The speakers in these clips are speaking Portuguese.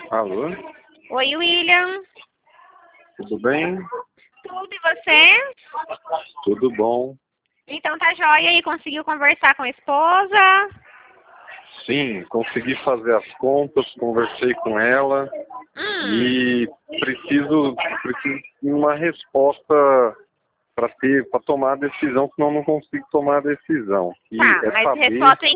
Alô, Oi, William. tudo bem? Tudo e você? Tudo bom? Então tá joia e conseguiu conversar com a esposa? Sim, consegui fazer as contas, conversei com ela Hum, e preciso de uma resposta para tomar a decisão, senão não consigo tomar a decisão. E tá, é mas saber, resposta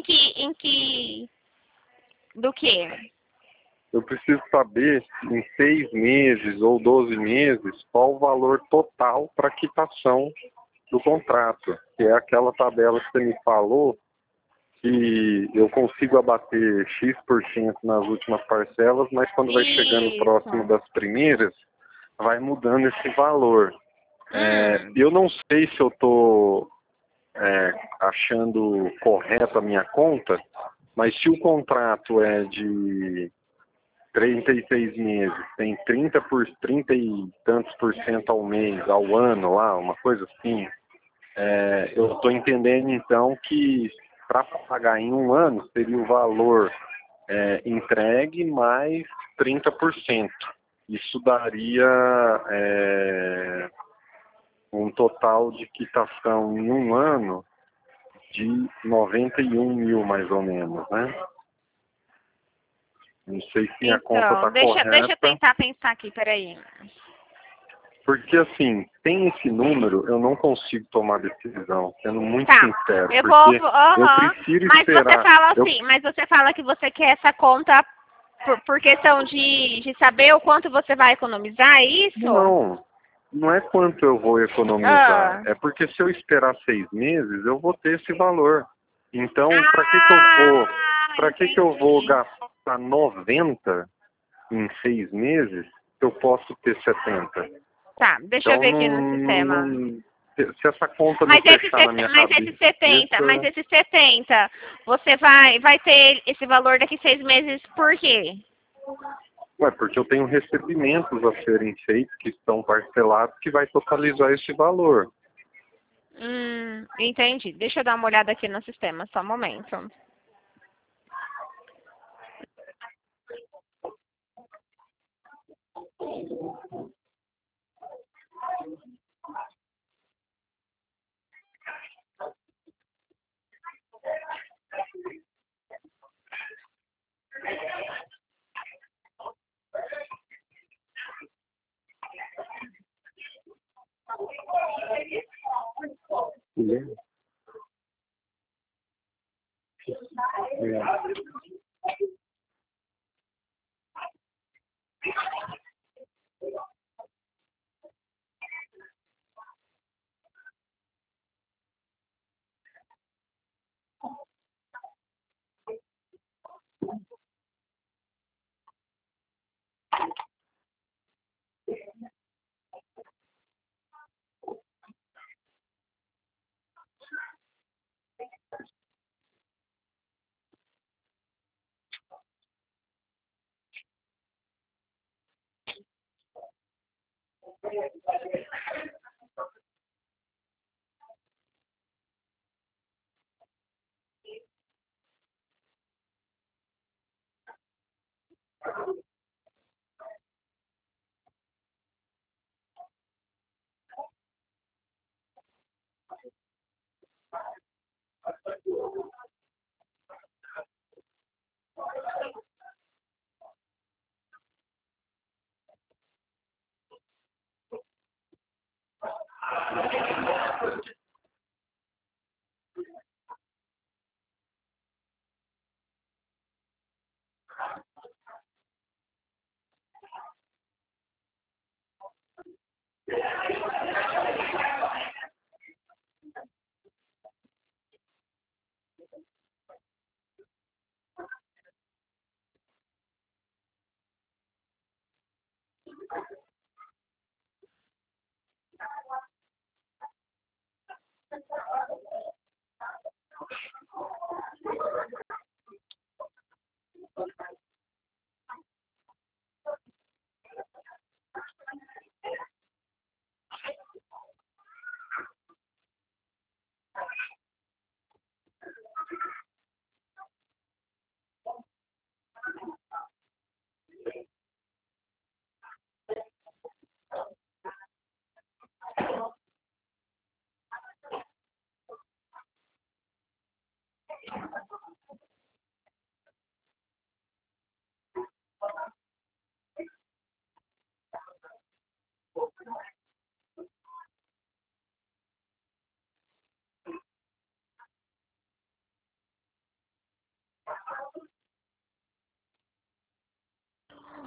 do quê? eu preciso saber em 6 meses ou 12 meses qual o valor total para quitação do contrato, que é aquela tabela que você me falou que eu consigo abater X% nas últimas parcelas, mas quando vai chegando próximo Isso. das primeiras, vai mudando esse valor. Hum, Eu não sei se eu estou achando correta a minha conta, mas se o contrato é de 36 meses, tem 30 e tantos por cento ao mês, ao ano lá, uma coisa assim, eu estou entendendo então que para pagar em um ano seria o valor entregue mais 30%. Isso daria um total de quitação em um ano de 91 mil, mais ou menos, né? Não sei se minha conta então, está deixa eu correta, tentar pensar aqui, peraí. porque assim, sem esse número eu não consigo tomar decisão, sendo muito Tá, sincero, eu porque eu aham, prefiro mas você esperar. fala Eu assim, mas você fala que você quer essa conta por questão de saber o quanto você vai economizar, é isso? Não, não é quanto eu vou economizar. Ah, É porque se eu esperar 6 meses, eu vou ter esse valor. Então, para que eu vou entendi. gastar 90 em 6 meses se eu posso ter 70? Tá, deixa eu Então, ver aqui no sistema. se essa conta não fechar na minha Mas cabeça, esse 70 você vai ter esse valor daqui 6 meses por quê? porque eu tenho recebimentos a serem feitos que estão parcelados que vai totalizar esse valor. Entendi. Deixa eu dar uma olhada aqui no sistema, só um momento. Entendeu? É.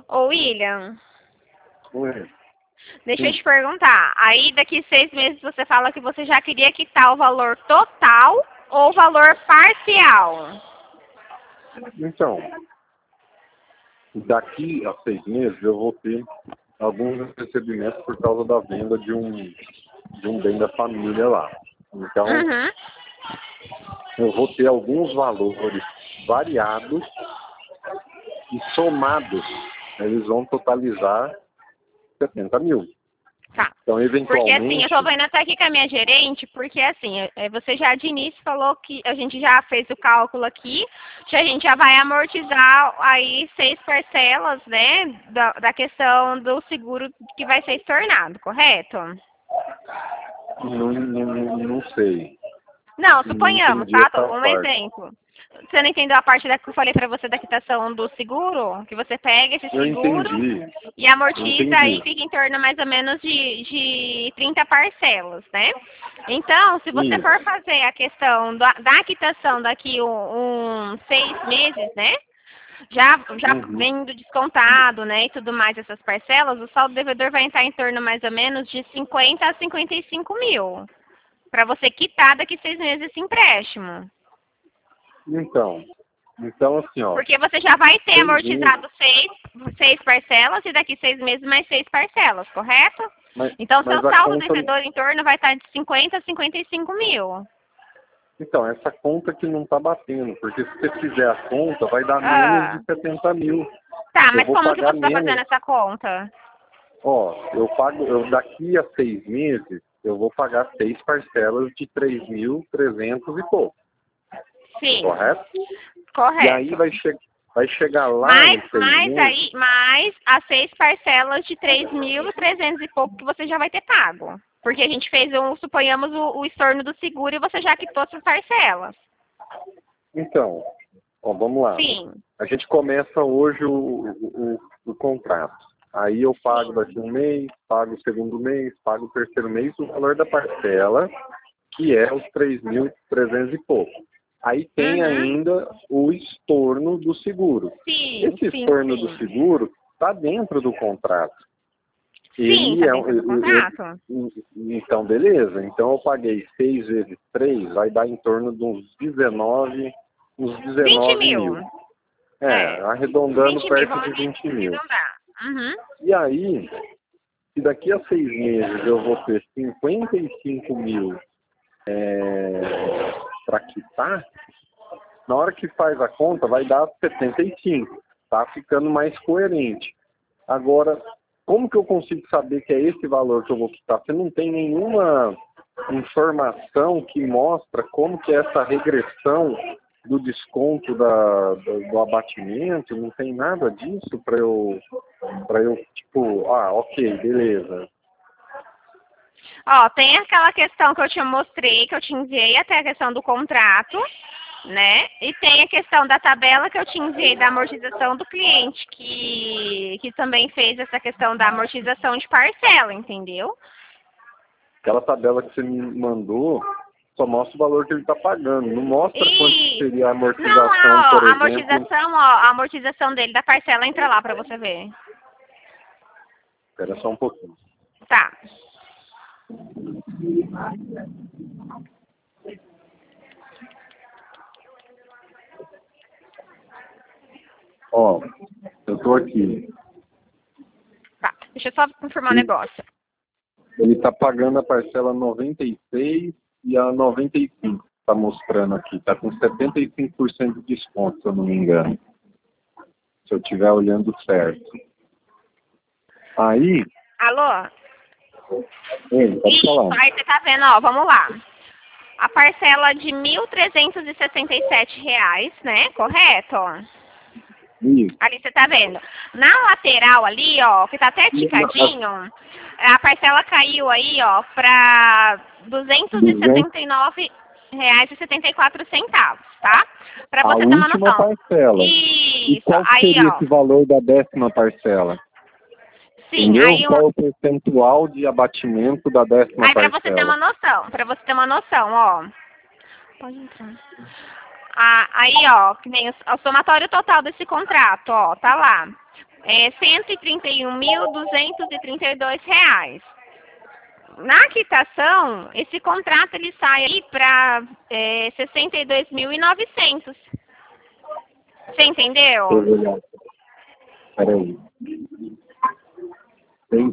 Ô, William, Ué, deixa eu sim. te perguntar. Aí daqui 6 meses você fala que você já queria quitar o valor total ou o valor parcial? Então, daqui a 6 meses eu vou ter alguns recebimentos por causa da venda de um bem da família lá. Então, Uhum. eu vou ter alguns valores variados e somados, eles vão totalizar 70 mil. Tá. Então, Porque assim, eu eventualmente, tô vendo até aqui com a minha gerente, porque assim, você já de início falou que a gente já fez o cálculo aqui, que a gente já vai amortizar aí 6 parcelas, né, da questão do seguro que vai ser estornado, correto? não sei. Não, Não suponhamos, entendi tá? essa Um parte. exemplo. Você não entendeu a parte que eu falei pra você da quitação do seguro? Que você pega esse Eu seguro entendi, e amortiza entendi. e fica em torno mais ou menos de 30 parcelas, né? Então, se você Isso. for fazer a questão da quitação daqui uns 6 meses, né? Já Uhum. vendo descontado, né, e tudo mais essas parcelas, o saldo devedor vai entrar em torno mais ou menos de 50 a 55 mil. Para você quitar daqui 6 meses esse empréstimo. Então assim, ó, Porque você já vai ter 6 meses, amortizado seis parcelas e daqui 6 meses mais 6 parcelas, correto? mas, Então, seu mas a saldo conta, devedor em torno vai estar de 50 a 55 mil. então, essa conta que não está batendo, porque se você fizer a conta, vai dar menos de Ah, 70 mil. tá, Eu mas vou como que pagar você está fazendo menos. essa conta? Ó, daqui a 6 meses, eu vou pagar 6 parcelas de 3.300 e pouco, Sim, correto? E aí correto. vai chegar lá Mais, em seis mais meses, aí, mais as 6 parcelas de 3.300 e pouco que você já vai ter pago. Porque a gente fez, suponhamos, o estorno do seguro e você já quitou essas parcelas. então, ó, vamos lá. Sim, A gente começa hoje o contrato. Aí eu pago sim. daqui um mês, pago o segundo mês, pago o terceiro mês, o valor da parcela, que é os 3.300 e pouco. Aí tem Uhum. ainda o estorno do seguro. Sim, Esse sim, estorno do sim. seguro está dentro do contrato. Sim, Ele tá é dentro do contrato. então beleza. Então eu paguei 6 vezes 3, vai dar em torno de uns 20 19 mil. mil. É. Arredondando 20 mil, perto vamos de 20 mil. arredondar. Uhum. E aí, se daqui a 6 meses eu vou ter 55 mil para quitar, na hora que faz a conta vai dar 75. Tá ficando mais coerente. Agora, como que eu consigo saber que é esse valor que eu vou quitar? Você não tem nenhuma informação que mostra como que é essa regressão do desconto do abatimento, não tem nada disso para eu, tipo, ok, beleza. Ó, tem aquela questão que eu te mostrei, que eu te enviei, até a questão do contrato, né? E tem a questão da tabela que eu te enviei da amortização do cliente, que também fez essa questão da amortização de parcela, entendeu? Aquela tabela que você me mandou só mostra o valor que ele está pagando, não mostra quanto que E seria a não, amortização, ó, por a exemplo. amortização, ó, a amortização dele da parcela entra lá pra você ver. Espera só um pouquinho. Tá. Ó, eu tô aqui. Tá. Deixa eu só confirmar um negócio. Ele está pagando a parcela 96 e a 95. Está mostrando aqui. Está com 75% de desconto, se eu não me engano. Se eu estiver olhando certo. Aí, Alô? pode Isso, falar. aí você tá vendo, ó, vamos lá. A parcela de R$ 1.367, né? Correto? Isso. Ali você tá vendo. Na lateral ali, ó, que tá até ticadinho, a parcela caiu aí, ó, pra R$ 279,74, tá? Pra A você ter uma última noção. parcela. E Isso, qual que aí, seria ó. esse valor da 10ª parcela? Sim, Entendeu? aí Qual é o percentual de abatimento da 10ª aí pra você ter parcela? uma noção, ó. Pode entrar. Ah, aí, ó, que nem o somatório total desse contrato, ó, tá lá. é R$ 131.232. Na quitação, esse contrato ele sai aí para 62.900. Você entendeu? Deixa eu olhar. Peraí. Tem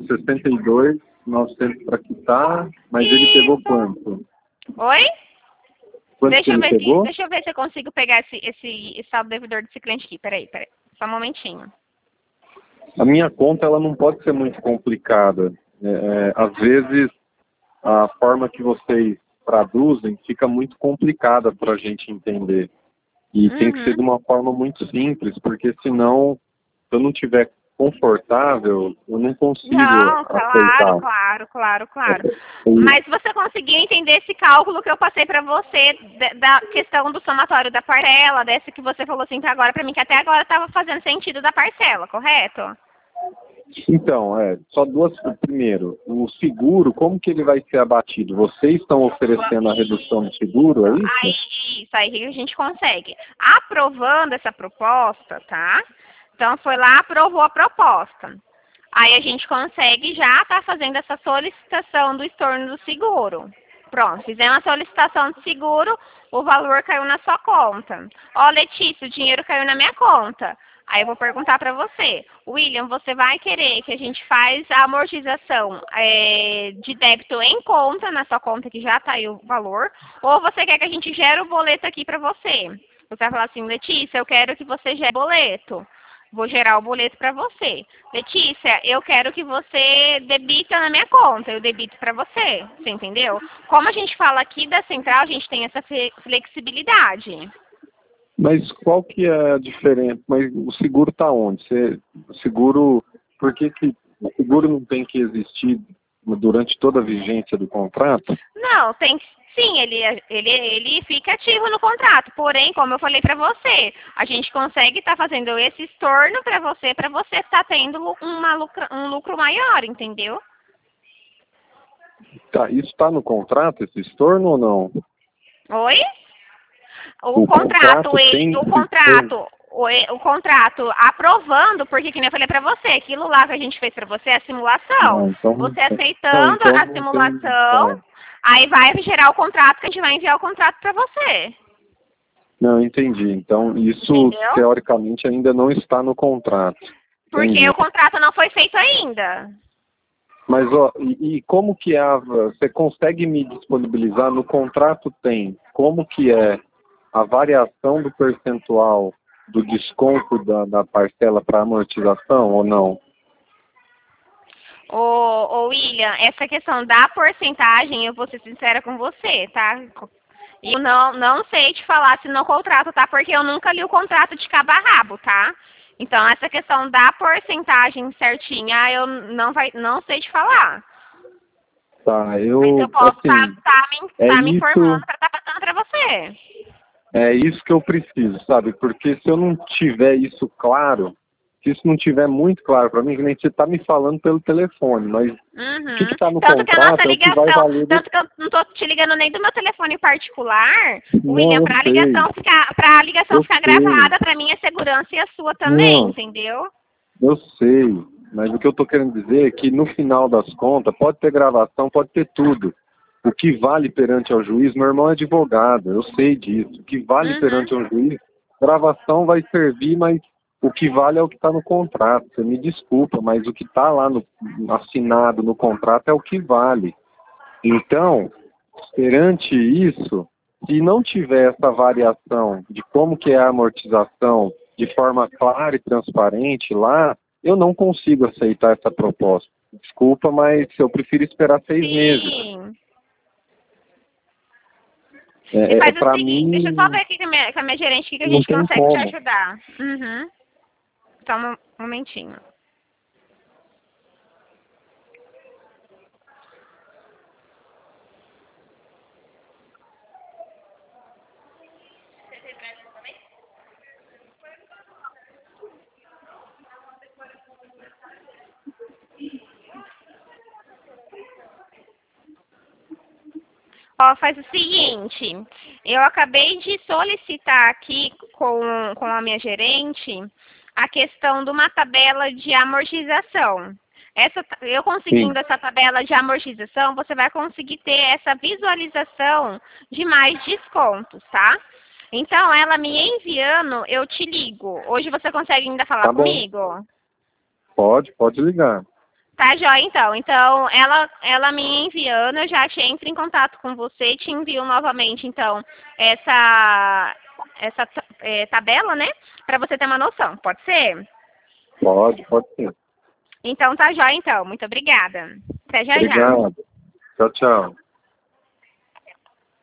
62.900 para quitar, mas ele pegou quanto? Oi? Quanto que ele pegou? Deixa eu ver se eu consigo pegar esse saldo devedor desse cliente aqui. Peraí. Só um momentinho. A minha conta ela não pode ser muito complicada. Às vezes, a forma que vocês traduzem fica muito complicada para a gente entender. E tem que ser de uma forma muito simples, porque senão, se eu não estiver confortável, eu não consigo aceitar. Claro. Mas você conseguiu entender esse cálculo que eu passei para você da questão do somatório da parcela, dessa que você falou assim agora para mim, que até agora estava fazendo sentido da parcela, correto? Então, só duas. Primeiro, o seguro, como que ele vai ser abatido? Vocês estão oferecendo a redução do seguro, é isso? Isso aí que a gente consegue. Aprovando essa proposta, tá? Então, foi lá, aprovou a proposta. Aí a gente consegue já estar fazendo essa solicitação do estorno do seguro. Pronto, fizemos a solicitação de seguro, o valor caiu na sua conta. Ó, Letícia, o dinheiro caiu na minha conta. Aí eu vou perguntar para você, William, você vai querer que a gente faz a amortização de débito em conta, na sua conta que já está aí o valor, ou você quer que a gente gere o boleto aqui para você? Você vai falar assim, Letícia, eu quero que você gere o boleto. Vou gerar o boleto para você. Letícia, eu quero que você debita na minha conta, eu debito para você. Você entendeu? Como a gente fala aqui da central, a gente tem essa flexibilidade. Mas qual que é a diferença? Mas o seguro está onde? O seguro, por que o seguro não tem que existir durante toda a vigência do contrato? Não, tem que. Sim, ele fica ativo no contrato. Porém, como eu falei para você, a gente consegue estar fazendo esse estorno para você estar tendo um lucro maior, entendeu? Tá, isso está no contrato, esse estorno ou não? Oi? O contrato aprovando, porque que nem eu falei pra você, aquilo lá que a gente fez pra você é a simulação. Não, então, você aceitando a simulação, aí vai gerar o contrato que a gente vai enviar o contrato pra você. Não, entendi. Então, isso entendeu? Teoricamente ainda não está no contrato. Porque Entendi. o contrato não foi feito ainda. Mas, e como que você consegue me disponibilizar? No contrato tem como que é a variação do percentual do desconto da parcela para amortização ou não? Ô William, essa questão da porcentagem, eu vou ser sincera com você, tá? Eu não sei te falar se no contrato, tá? Porque eu nunca li o contrato de cabo a rabo, tá? Então, essa questão da porcentagem certinha, eu não sei te falar. Tá, Mas eu posso assim, me informando para estar passando para você. É isso que eu preciso, sabe? Porque se eu não tiver isso claro, se isso não tiver muito claro para mim, que nem você está me falando pelo telefone, mas o que está no tanto contrato que a nossa é o que vai ligação, valer... Tanto que eu não estou te ligando nem do meu telefone particular, Não, William, para a ligação ficar gravada, para minha segurança e a sua também, entendeu? Eu sei, mas o que eu estou querendo dizer é que no final das contas, pode ter gravação, pode ter tudo. O que vale perante ao juiz, meu irmão é advogado, eu sei disso. O que vale perante ao juiz, gravação vai servir, mas o que vale é o que está no contrato. Você me desculpa, mas o que está lá assinado no contrato é o que vale. Então, perante isso, se não tiver essa variação de como que é a amortização de forma clara e transparente lá, eu não consigo aceitar essa proposta. Desculpa, mas eu prefiro esperar 6 meses. Você faz o seguinte, deixa eu só ver aqui com a minha gerente que a gente consegue te ajudar. Só um momentinho. Ó, faz o seguinte, eu acabei de solicitar aqui com a minha gerente a questão de uma tabela de amortização. Eu conseguindo essa tabela de amortização, você vai conseguir ter essa visualização de mais descontos, tá? Então, ela me enviando, eu te ligo. Hoje você consegue ainda falar comigo? Pode ligar. Tá, joia, então. Então, ela me enviando, eu já entro em contato com você e te envio novamente, então, essa tabela, né? Para você ter uma noção. Pode ser? Pode ser. Então, tá, joia, então. Muito obrigada. Até já. Obrigado. Tchau.